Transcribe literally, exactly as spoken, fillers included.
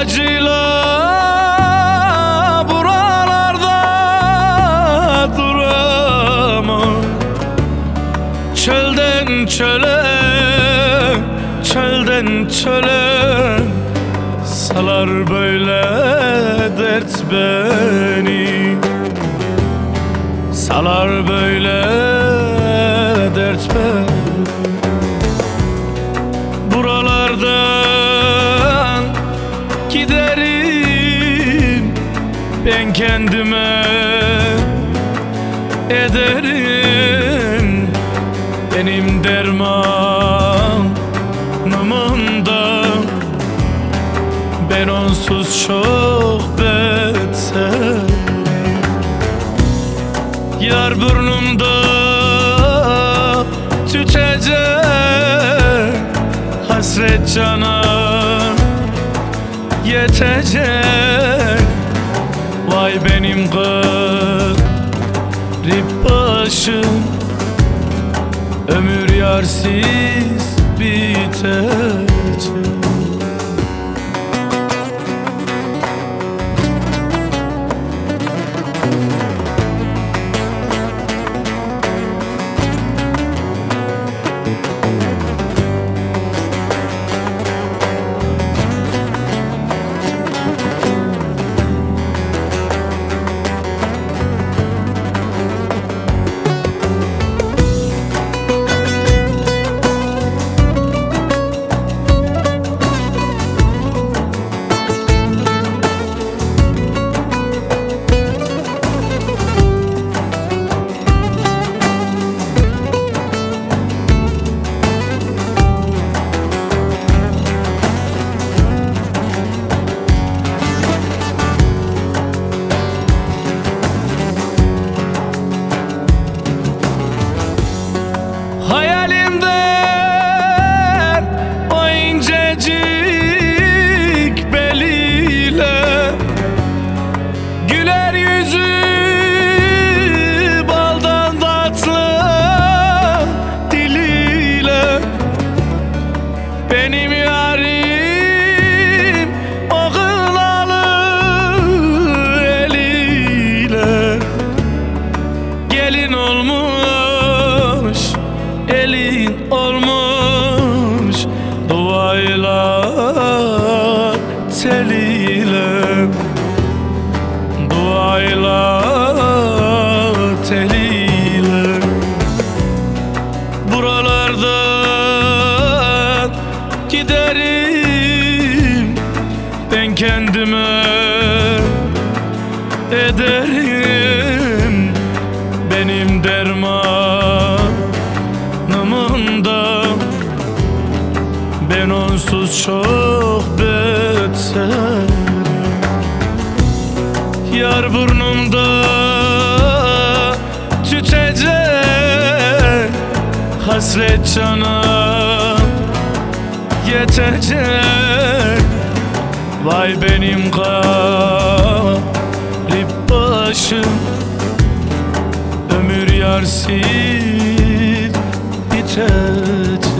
acıyla buralarda duramam. Çölden çöle, çölden çöle salar böyle dert beni, salar böyle dert beni. Buralardan giderim, ben kendime ederim. Benim dermanımın da ben onsuz çok beter. Yar burnumda tütecek hasret cana yetecek. Vay benim garip başım, ömür yarsız bitecek. Hayalimden o incecik beliyle, güler yüzü baldan tatlı diliyle, benim yarim o kınalı eliyle gelin olmuş, elin olmuş duayla teliyle, duayla teliyle. Buralardan giderim, ben kendime ederim. Benim dermanımın da ben onsuz çok beter. Yar burnumda tütecek hasret cana yetecek. Vay benim garip başım, ömür yarsız bitecek.